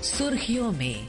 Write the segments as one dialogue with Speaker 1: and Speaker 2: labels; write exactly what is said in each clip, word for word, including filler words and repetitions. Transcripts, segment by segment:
Speaker 1: सुर्खियों में।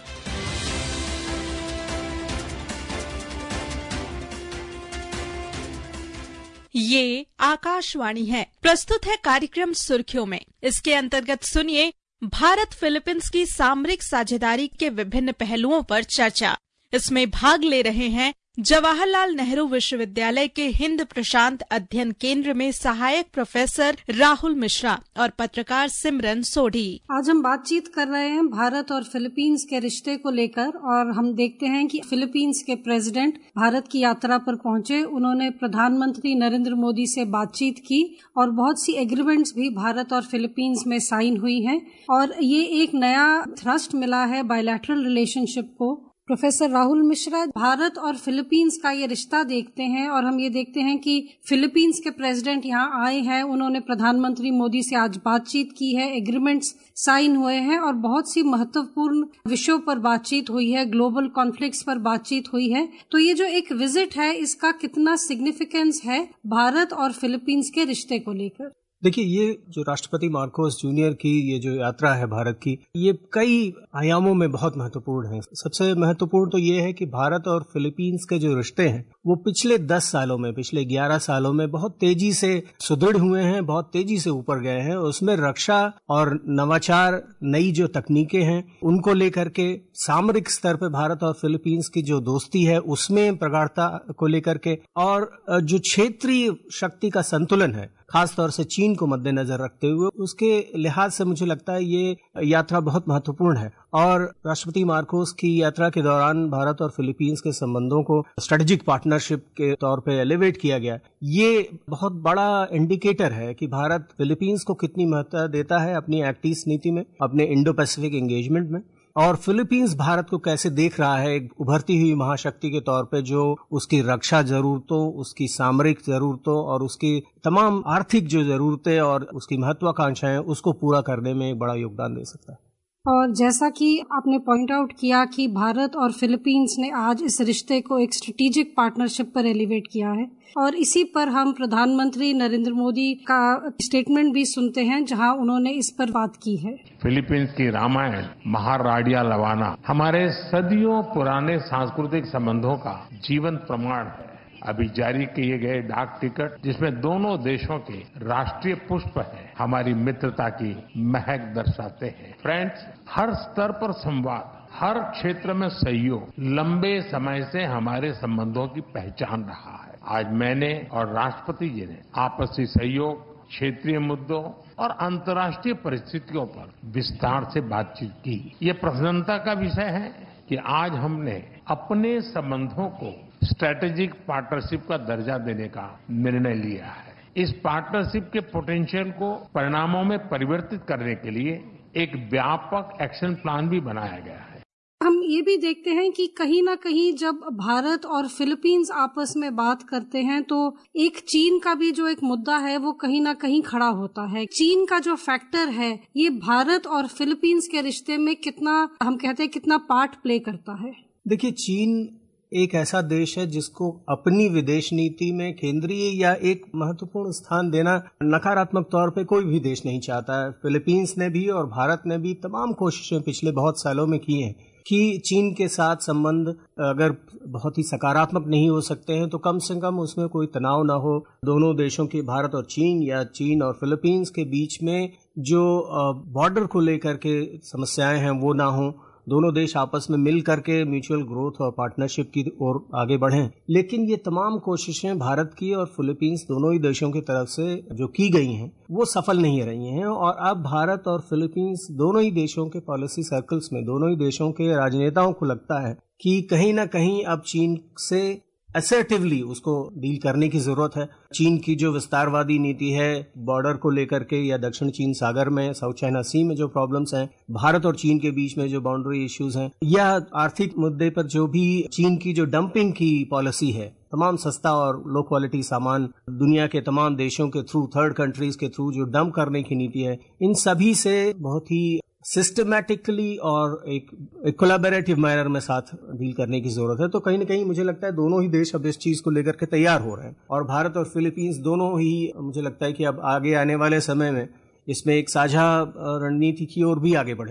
Speaker 2: ये आकाशवाणी है। प्रस्तुत है कार्यक्रम सुर्खियों में। इसके अंतर्गत सुनिए भारत फिलीपींस की सामरिक साझेदारी के विभिन्न पहलुओं पर चर्चा। इसमें भाग ले रहे हैं जवाहरलाल नेहरू विश्वविद्यालय के हिंद प्रशांत अध्ययन केंद्र में सहायक प्रोफेसर राहुल मिश्रा और पत्रकार सिमरन सोढ़ी।
Speaker 3: आज हम बातचीत कर रहे हैं भारत और फिलीपींस के रिश्ते को लेकर, और हम देखते हैं कि फिलीपींस के प्रेसिडेंट भारत की यात्रा पर पहुंचे। उन्होंने प्रधानमंत्री नरेंद्र मोदी से बातचीत की और बहुत सी एग्रीमेंट्स भी भारत और फिलीपींस में साइन हुई हैं, और ये एक नया थ्रस्ट मिला है बायलैटरल रिलेशनशिप को। प्रोफेसर राहुल मिश्रा, भारत और फिलीपींस का ये रिश्ता देखते हैं और हम ये देखते हैं कि फिलीपींस के प्रेसिडेंट यहाँ आए हैं, उन्होंने प्रधानमंत्री मोदी से आज बातचीत की है, एग्रीमेंट्स साइन हुए हैं और बहुत सी महत्वपूर्ण विषयों पर बातचीत हुई है, ग्लोबल कॉन्फ्लिक्ट्स पर बातचीत हुई है। तो ये जो एक विजिट है, इसका कितना सिग्निफिकेंस है भारत और फिलीपींस के रिश्ते को लेकर?
Speaker 4: देखिए, ये जो राष्ट्रपति मार्कोस जूनियर की ये जो यात्रा है भारत की, ये कई आयामों में बहुत महत्वपूर्ण है। सबसे महत्वपूर्ण तो ये है कि भारत और फिलीपींस के जो रिश्ते हैं वो पिछले दस सालों में, पिछले ग्यारह सालों में बहुत तेजी से सुदृढ़ हुए हैं, बहुत तेजी से ऊपर गए हैं। उसमें रक्षा और नवाचार, नई जो तकनीकें हैं उनको लेकर के, सामरिक स्तर पर भारत और फिलीपींस की जो दोस्ती है उसमें प्रगाढ़ता को लेकर के, और जो क्षेत्रीय शक्ति का संतुलन है खासतौर से चीन को मद्देनजर रखते हुए, उसके लिहाज से मुझे लगता है ये यात्रा बहुत महत्वपूर्ण है। और राष्ट्रपति मार्कोस की यात्रा के दौरान भारत और फिलीपींस के संबंधों को स्ट्रेटेजिक पार्टनरशिप के तौर पे एलिवेट किया गया। ये बहुत बड़ा इंडिकेटर है कि भारत फिलीपींस को कितनी महत्व देता है अपनी एक्ट ईस्ट नीति में, अपने इंडो पैसिफिक एंगेजमेंट में, और फिलीपींस भारत को कैसे देख रहा है एक उभरती हुई महाशक्ति के तौर पे, जो उसकी रक्षा जरूरतों, उसकी सामरिक जरूरतों और उसकी तमाम आर्थिक जो जरूरतें और उसकी महत्वाकांक्षाएं उसको पूरा करने में एक बड़ा योगदान दे सकता है।
Speaker 3: और जैसा कि आपने पॉइंट आउट किया कि भारत और फिलीपींस ने आज इस रिश्ते को एक स्ट्रेटेजिक पार्टनरशिप पर एलिवेट किया है, और इसी पर हम प्रधानमंत्री नरेंद्र मोदी का स्टेटमेंट भी सुनते हैं जहां उन्होंने इस पर बात की है।
Speaker 5: फिलीपींस की रामायण महाराडिया लवाना हमारे सदियों पुराने सांस्कृतिक संबंधों का जीवंत प्रमाण है। अभी जारी किए गए डाक टिकट, जिसमें दोनों देशों के राष्ट्रीय पुष्प है, हमारी मित्रता की महक दर्शाते हैं। फ्रेंड्स, हर स्तर पर संवाद, हर क्षेत्र में सहयोग लंबे समय से हमारे संबंधों की पहचान रहा है। आज मैंने और राष्ट्रपति जी ने आपसी सहयोग, क्षेत्रीय मुद्दों और अंतर्राष्ट्रीय परिस्थितियों पर विस्तार से बातचीत की। ये प्रसन्नता का विषय है कि आज हमने अपने संबंधों को स्ट्रेटेजिक पार्टनरशिप का दर्जा देने का निर्णय लिया है। इस पार्टनरशिप के पोटेंशियल को परिणामों में परिवर्तित करने के लिए एक व्यापक एक्शन प्लान भी बनाया गया है।
Speaker 3: हम ये भी देखते हैं कि कहीं ना कहीं जब भारत और फिलीपींस आपस में बात करते हैं तो एक चीन का भी जो एक मुद्दा है वो कहीं ना कहीं खड़ा होता है। चीन का जो फैक्टर है, ये भारत और फिलीपींस के रिश्ते में कितना, हम कहते हैं, कितना पार्ट प्ले करता है?
Speaker 4: देखिए, चीन एक ऐसा देश है जिसको अपनी विदेश नीति में केंद्रीय या एक महत्वपूर्ण स्थान देना नकारात्मक तौर पे कोई भी देश नहीं चाहता है। फिलीपींस ने भी और भारत ने भी तमाम कोशिशें पिछले बहुत सालों में की हैं कि चीन के साथ संबंध अगर बहुत ही सकारात्मक नहीं हो सकते हैं तो कम से कम उसमें कोई तनाव ना हो। दोनों देशों के, भारत और चीन या चीन और फिलीपींस के बीच में जो बॉर्डर को लेकर के समस्याएं हैं वो ना हो। दोनों देश आपस में मिल करके म्यूचुअल ग्रोथ और पार्टनरशिप की ओर आगे बढ़ें। लेकिन ये तमाम कोशिशें भारत की और फिलीपींस दोनों ही देशों की तरफ से जो की गई हैं वो सफल नहीं रही हैं, और अब भारत और फिलीपींस दोनों ही देशों के पॉलिसी सर्कल्स में, दोनों ही देशों के राजनेताओं को लगता है कि कहीं ना कहीं अब चीन से असर्टिवली उसको डील करने की जरूरत है। चीन की जो विस्तारवादी नीति है बॉर्डर को लेकर के, या दक्षिण चीन सागर में, साउथ चाइना सी में जो प्रॉब्लम्स हैं, भारत और चीन के बीच में जो बाउंड्री इश्यूज हैं, या आर्थिक मुद्दे पर जो भी चीन की जो डंपिंग की पॉलिसी है, तमाम सस्ता और लो क्वालिटी सामान दुनिया के तमाम देशों के थ्रू, थर्ड कंट्रीज के थ्रू जो डंप करने की नीति है, इन सभी से बहुत ही सिस्टमैटिकली और एक, एक कोलैबोरेटिव मैनर में साथ डील करने की जरूरत है। तो कहीं ना कहीं मुझे लगता है दोनों ही देश अब इस चीज को लेकर के तैयार हो रहे हैं, और भारत और फिलीपींस दोनों ही, मुझे लगता है कि अब आगे आने वाले समय में इसमें एक साझा रणनीति की ओर भी आगे बढ़ेंगे।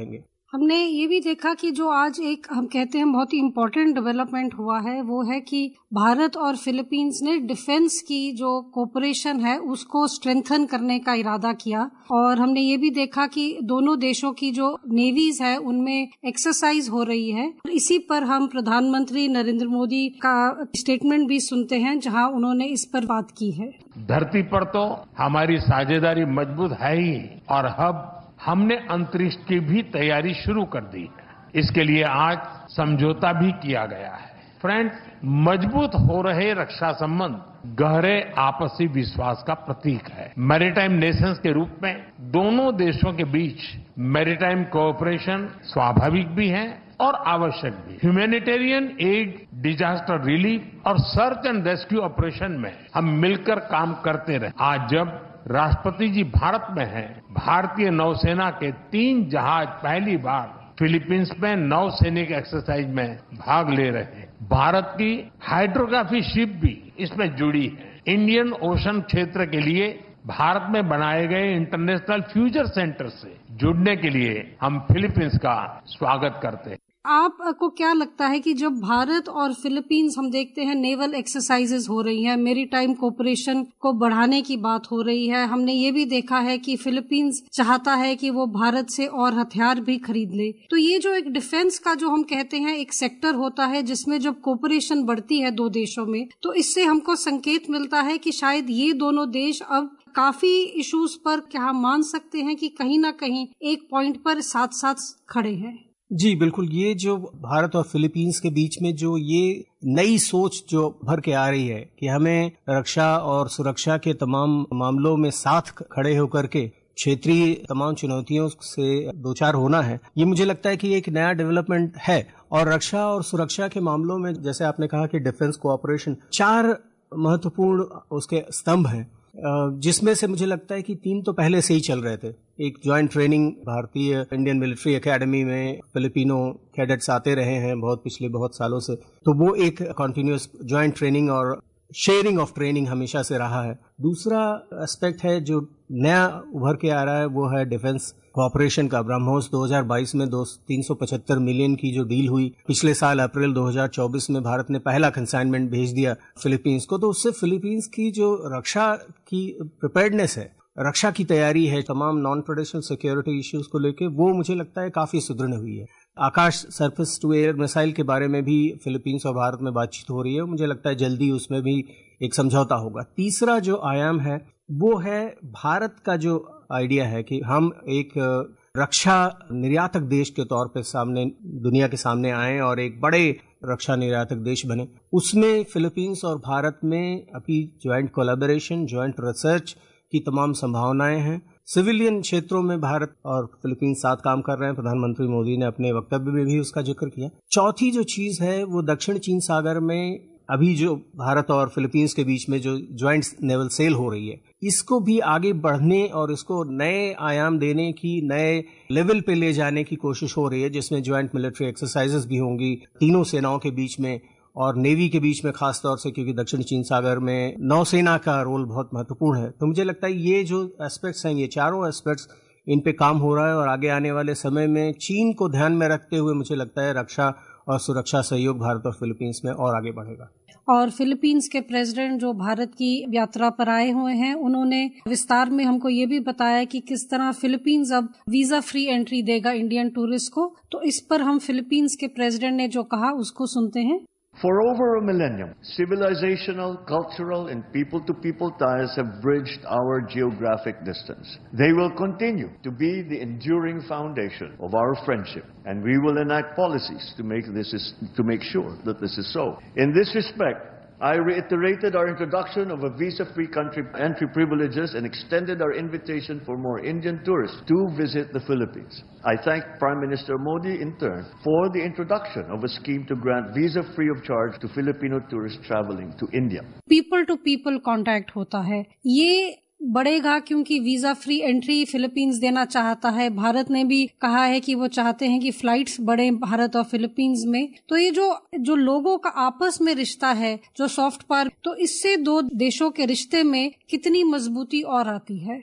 Speaker 3: हमने ये भी देखा कि जो आज एक हम कहते हैं बहुत ही इम्पोर्टेंट डेवलपमेंट हुआ है वो है कि भारत और फिलीपींस ने डिफेंस की जो कोऑपरेशन है उसको स्ट्रेंथन करने का इरादा किया। और हमने ये भी देखा कि दोनों देशों की जो नेवीज है उनमें एक्सरसाइज हो रही है। इसी पर हम प्रधानमंत्री नरेंद्र मोदी का स्टेटमेंट भी सुनते हैं जहां उन्होंने इस पर बात की है।
Speaker 5: धरती पर तो हमारी साझेदारी मजबूत है ही और अब हमने अंतरिक्ष की भी तैयारी शुरू कर दी है। इसके लिए आज समझौता भी किया गया है। फ्रेंड, मजबूत हो रहे रक्षा संबंध गहरे आपसी विश्वास का प्रतीक है। मैरीटाइम नेशंस के रूप में दोनों देशों के बीच मैरीटाइम कोऑपरेशन स्वाभाविक भी है और आवश्यक भी। ह्यूमैनिटेरियन एड, डिजास्टर रिलीफ और सर्च एंड रेस्क्यू ऑपरेशन में हम मिलकर काम करते रहे। आज जब राष्ट्रपति जी भारत में हैं, भारतीय नौसेना के तीन जहाज पहली बार फिलीपींस में नौसैनिक एक्सरसाइज में भाग ले रहे हैं। भारत की हाइड्रोग्राफी शिप भी इसमें जुड़ी है। इंडियन ओशन क्षेत्र के लिए भारत में बनाए गए इंटरनेशनल फ्यूचर सेंटर से जुड़ने के लिए हम फिलीपींस का स्वागत करते हैं।
Speaker 3: आपको क्या लगता है कि जब भारत और फिलीपींस हम देखते हैं नेवल एक्सरसाइजेज हो रही हैं, मैरीटाइम कोऑपरेशन को बढ़ाने की बात हो रही है, हमने ये भी देखा है कि फिलीपींस चाहता है कि वो भारत से और हथियार भी खरीद ले, तो ये जो एक डिफेंस का जो हम कहते हैं एक सेक्टर होता है जिसमें जब कोऑपरेशन बढ़ती है दो देशों में, तो इससे हमको संकेत मिलता है कि शायद ये दोनों देश अब काफी इश्यूज पर क्या हम मान सकते हैं कि कहीं ना कहीं एक पॉइंट पर साथ साथ खड़े हैं।
Speaker 4: जी बिल्कुल, ये जो भारत और फिलीपींस के बीच में जो ये नई सोच जो भर के आ रही है कि हमें रक्षा और सुरक्षा के तमाम मामलों में साथ खड़े होकर के क्षेत्रीय तमाम चुनौतियों से दो चार होना है, ये मुझे लगता है कि एक नया डेवलपमेंट है। और रक्षा और सुरक्षा के मामलों में जैसे आपने कहा कि डिफेंस कोऑपरेशन, चार महत्वपूर्ण उसके स्तंभ हैं, जिसमें से मुझे लगता है कि तीन तो पहले से ही चल रहे थे। एक ज्वाइंट ट्रेनिंग भारतीय इंडियन मिलिट्री एकेडमी में फिलिपिनो कैडेट्स आते रहे हैं बहुत पिछले बहुत सालों से, तो वो एक कॉन्टिन्यूअस ज्वाइंट ट्रेनिंग और शेयरिंग ऑफ ट्रेनिंग हमेशा से रहा है। दूसरा एस्पेक्ट है जो नया उभर के आ रहा है वो है डिफेंस कोऑपरेशन का। ब्रह्मोस दो हज़ार बाईस में दो तीन सौ पचहत्तर मिलियन की जो डील हुई, पिछले साल अप्रैल दो हज़ार चौबीस में भारत ने पहला कंसाइनमेंट भेज दिया फिलीपींस को, तो उससे फिलीपींस की जो रक्षा की प्रिपेयर्डनेस है, रक्षा की तैयारी है तमाम नॉन ट्रेडिशनल सिक्योरिटी इश्यूज को लेके, वो मुझे लगता है काफी सुदृढ़ हुई है। Akash surface to air missile के बारे में भी फिलीपींस और भारत में बातचीत हो रही है, मुझे लगता है जल्दी उसमें भी एक समझौता होगा। तीसरा जो आयाम है वो है भारत का जो आइडिया है कि हम एक रक्षा निर्यातक देश के तौर पे सामने दुनिया के सामने आए और एक बड़े रक्षा निर्यातक देश बने। उसमें फिलीपींस और भारत में अभी ज्वाइंट कोलैबोरेशन, ज्वाइंट रिसर्च की तमाम संभावनाएं हैं। सिविलियन क्षेत्रों में भारत और फिलीपींस साथ काम कर रहे हैं, प्रधानमंत्री मोदी ने अपने वक्तव्य में भी उसका जिक्र किया। चौथी जो चीज है वो दक्षिण चीन सागर में अभी जो भारत और फिलीपींस के बीच में जो ज्वाइंट नेवल सेल हो रही है, इसको भी आगे बढ़ने और इसको नए आयाम देने की, नए लेवल पे ले जाने की कोशिश हो रही है, जिसमें ज्वाइंट मिलिट्री एक्सरसाइजेस भी होंगी तीनों सेनाओं के बीच में और नेवी के बीच में, खास तौर से क्योंकि दक्षिण चीन सागर में नौसेना का रोल बहुत महत्वपूर्ण है। तो मुझे लगता है ये जो एस्पेक्ट्स हैं, ये चारों एस्पेक्ट्स, इन पे काम हो रहा है और आगे आने वाले समय में चीन को ध्यान में रखते हुए मुझे लगता है रक्षा और सुरक्षा सहयोग भारत और फिलीपींस में और आगे बढ़ेगा।
Speaker 3: और फिलीपींस के प्रेसिडेंट जो भारत की यात्रा पर आए हुए हैं, उन्होंने विस्तार में हमको ये भी बताया कि किस तरह फिलीपींस अब वीजा फ्री एंट्री देगा इंडियन टूरिस्ट को। तो इस पर हम फिलीपींस के प्रेसिडेंट ने जो कहा उसको सुनते हैं।
Speaker 1: For over a millennium, civilizational, cultural, and people-to-people ties have bridged our geographic distance. They will continue to be the enduring foundation of our friendship, and we will enact policies to make this is, to make sure that this is so. In this respect, I reiterated our introduction of a visa-free country entry privileges and extended our invitation for more Indian tourists to visit the Philippines. I thank Prime Minister Modi in turn for the introduction of a scheme to grant visa free of charge to Filipino tourists traveling to India.
Speaker 3: People to people contact होता है, ये बढ़ेगा क्योंकि visa free entry Philippines देना चाहता है। भारत ने भी कहा है कि वो चाहते हैं कि फ्लाइट्स बढ़े भारत और फिलीपींस में। तो ये जो जो लोगों का आपस में रिश्ता है, जो सॉफ्ट पावर, तो इससे दो देशों के रिश्ते में कितनी मजबूती और आती है।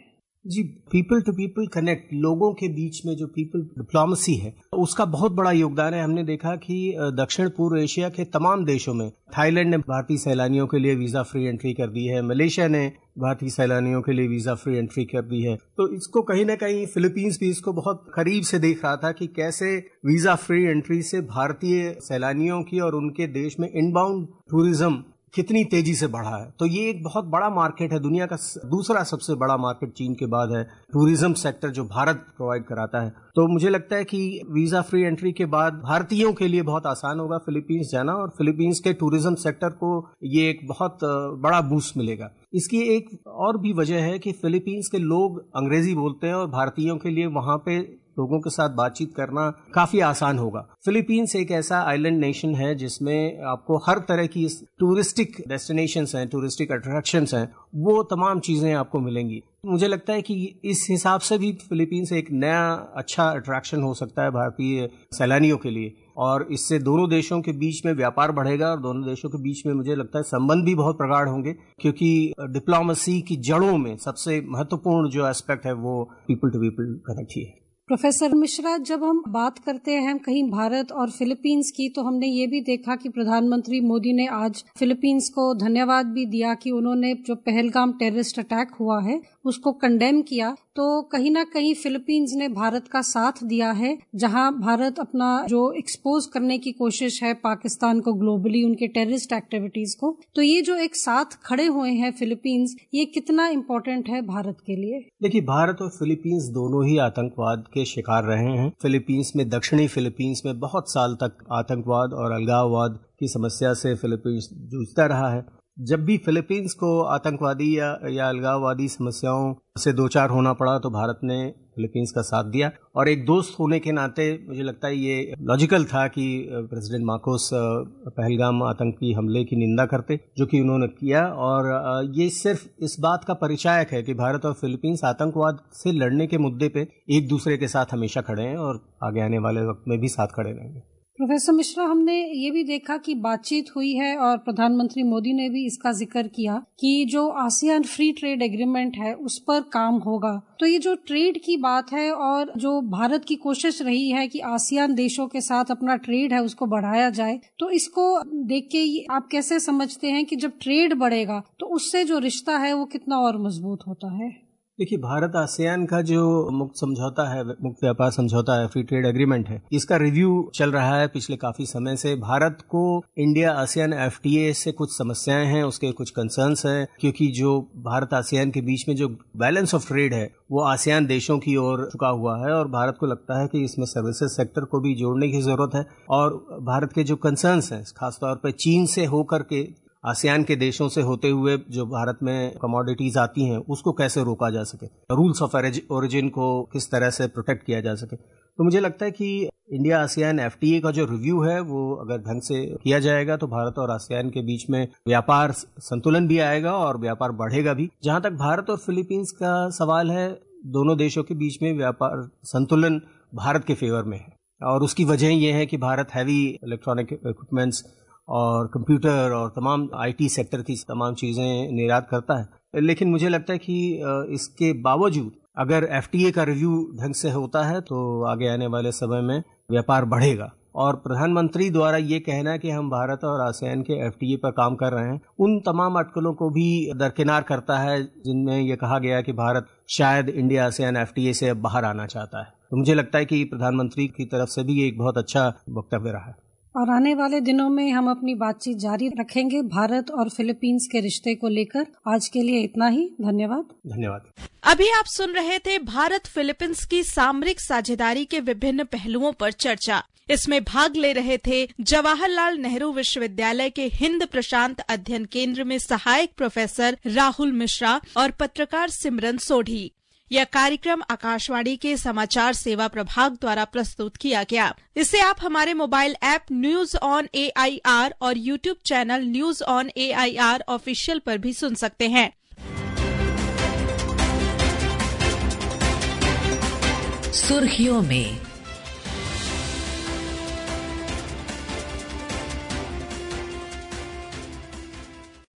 Speaker 4: जी, पीपल टू पीपल कनेक्ट, लोगों के बीच में जो पीपल डिप्लोमेसी है उसका बहुत बड़ा योगदान है। हमने देखा कि दक्षिण पूर्व एशिया के तमाम देशों में थाईलैंड ने भारतीय सैलानियों के लिए वीजा फ्री एंट्री कर दी है, मलेशिया ने भारतीय सैलानियों के लिए वीजा फ्री एंट्री कर दी है। तो इसको कहीं ना कहीं फिलीपींस भी इसको बहुत करीब से देख रहा था कि कैसे वीजा फ्री एंट्री से भारतीय सैलानियों की और उनके देश में इनबाउंड टूरिज्म कितनी तेजी से बढ़ा है। तो ये एक बहुत बड़ा मार्केट है, दुनिया का दूसरा सबसे बड़ा मार्केट चीन के बाद है, टूरिज्म सेक्टर जो भारत प्रोवाइड कराता है। तो मुझे लगता है कि वीजा फ्री एंट्री के बाद भारतीयों के लिए बहुत आसान होगा फिलीपींस जाना, और फिलीपींस के टूरिज्म सेक्टर को ये एक बहुत बड़ा बूस्ट मिलेगा। इसकी एक और भी वजह है कि फिलीपींस के लोग अंग्रेजी बोलते हैं और भारतीयों के लिए वहां पे लोगों के साथ बातचीत करना काफी आसान होगा। फिलीपींस एक ऐसा आइलैंड नेशन है जिसमें आपको हर तरह की टूरिस्टिक डेस्टिनेशंस हैं, टूरिस्टिक अट्रैक्शंस हैं, वो तमाम चीजें आपको मिलेंगी। मुझे लगता है कि इस हिसाब से भी फिलीपींस एक नया अच्छा अट्रैक्शन हो सकता है भारतीय सैलानियों के लिए, और इससे दोनों देशों के बीच में व्यापार बढ़ेगा और दोनों देशों के बीच में मुझे लगता है संबंध भी बहुत प्रगाढ़ होंगे, क्योंकि डिप्लोमेसी की जड़ों में सबसे महत्वपूर्ण जो एस्पेक्ट है वो पीपल टू पीपल कनेक्ट ही है।
Speaker 3: प्रोफेसर मिश्रा, जब हम बात करते हैं कहीं भारत और फिलीपींस की, तो हमने ये भी देखा कि प्रधानमंत्री मोदी ने आज फिलीपींस को धन्यवाद भी दिया कि उन्होंने जो पहलगाम टेररिस्ट अटैक हुआ है उसको कंडेम किया। तो कहीं ना कहीं फिलीपींस ने भारत का साथ दिया है, जहां भारत अपना जो एक्सपोज करने की कोशिश है पाकिस्तान को ग्लोबली, उनके टेररिस्ट एक्टिविटीज को, तो ये जो एक साथ खड़े हुए हैं फिलीपींस, ये कितना इम्पोर्टेंट है भारत के लिए?
Speaker 4: देखिए, भारत और फिलीपींस दोनों ही आतंकवाद के शिकार रहे हैं। फिलीपींस में, दक्षिणी फिलीपींस में बहुत साल तक आतंकवाद और अलगाववाद की समस्या से फिलीपींस जूझता रहा है। जब भी फिलीपींस को आतंकवादी या, या अलगाववादी समस्याओं से दो चार होना पड़ा तो भारत ने फिलीपींस का साथ दिया, और एक दोस्त होने के नाते मुझे लगता है ये लॉजिकल था कि प्रेसिडेंट मार्कोस पहलगाम आतंकी हमले की निंदा करते, जो कि उन्होंने किया। और ये सिर्फ इस बात का परिचायक है कि भारत और फिलीपींस आतंकवाद से लड़ने के मुद्दे पे एक दूसरे के साथ हमेशा खड़े हैं और आगे आने वाले वक्त में भी साथ खड़े रहेंगे।
Speaker 3: प्रोफेसर मिश्रा, हमने ये भी देखा कि बातचीत हुई है और प्रधानमंत्री मोदी ने भी इसका जिक्र किया कि जो आसियान फ्री ट्रेड एग्रीमेंट है उस पर काम होगा। तो ये जो ट्रेड की बात है और जो भारत की कोशिश रही है कि आसियान देशों के साथ अपना ट्रेड है उसको बढ़ाया जाए, तो इसको देख के आप कैसे समझते हैं कि जब ट्रेड बढ़ेगा तो उससे जो रिश्ता है वो कितना और मजबूत होता है?
Speaker 4: देखिए, भारत आसियान का जो मुक्त समझौता है, मुक्त व्यापार समझौता है, फ्री ट्रेड एग्रीमेंट है, इसका रिव्यू चल रहा है पिछले काफी समय से। भारत को इंडिया आसियान एफटीए से कुछ समस्याएं हैं, उसके कुछ कंसर्न्स हैं, क्योंकि जो भारत आसियान के बीच में जो बैलेंस ऑफ ट्रेड है वो आसियान देशों की ओर झुका हुआ है, और भारत को लगता है कि इसमें सर्विसेज सेक्टर को भी जोड़ने की जरूरत है। और भारत के जो कंसर्न्स हैं, खासतौर पर चीन से होकर के आसियान के देशों से होते हुए जो भारत में कमोडिटीज आती हैं उसको कैसे रोका जा सके, रूल्स ऑफ ओरिजिन को किस तरह से प्रोटेक्ट किया जा सके। तो मुझे लगता है कि इंडिया आसियान एफटीए का जो रिव्यू है वो अगर ढंग से किया जाएगा तो भारत और आसियान के बीच में व्यापार संतुलन भी आएगा और व्यापार बढ़ेगा भी। जहां तक भारत और फिलीपींस का सवाल है, दोनों देशों के बीच में व्यापार संतुलन भारत के फेवर में है, और उसकी वजह यह है कि भारत हैवी इलेक्ट्रॉनिक इक्विपमेंट्स और कंप्यूटर और तमाम आईटी सेक्टर की तमाम चीजें निर्यात करता है। लेकिन मुझे लगता है कि इसके बावजूद अगर एफटीए का रिव्यू ढंग से होता है तो आगे आने वाले समय में व्यापार बढ़ेगा। और प्रधानमंत्री द्वारा ये कहना कि हम भारत और आसियान के एफटीए पर काम कर रहे हैं, उन तमाम अटकलों को भी दरकिनार करता है जिनमें यह कहा गया कि भारत शायद इंडिया आसियान एफटीए से अब बाहर आना चाहता है। तो मुझे लगता है कि प्रधानमंत्री की तरफ से भी एक बहुत अच्छा वक्तव्य रहा है,
Speaker 3: और आने वाले दिनों में हम अपनी बातचीत जारी रखेंगे भारत और फिलीपींस के रिश्ते को लेकर। आज के लिए इतना ही, धन्यवाद।
Speaker 4: धन्यवाद।
Speaker 2: अभी आप सुन रहे थे भारत फिलीपींस की सामरिक साझेदारी के विभिन्न पहलुओं पर चर्चा। इसमें भाग ले रहे थे जवाहरलाल नेहरू विश्वविद्यालय के हिंद प्रशांत अध्ययन केंद्र में सहायक प्रोफेसर राहुल मिश्रा और पत्रकार सिमरन सोढ़ी। यह कार्यक्रम आकाशवाणी के समाचार सेवा प्रभाग द्वारा प्रस्तुत किया गया। इसे आप हमारे mobile app news on A I R और YouTube channel news on A I R official पर भी सुन सकते हैं।
Speaker 6: सुर्खियों में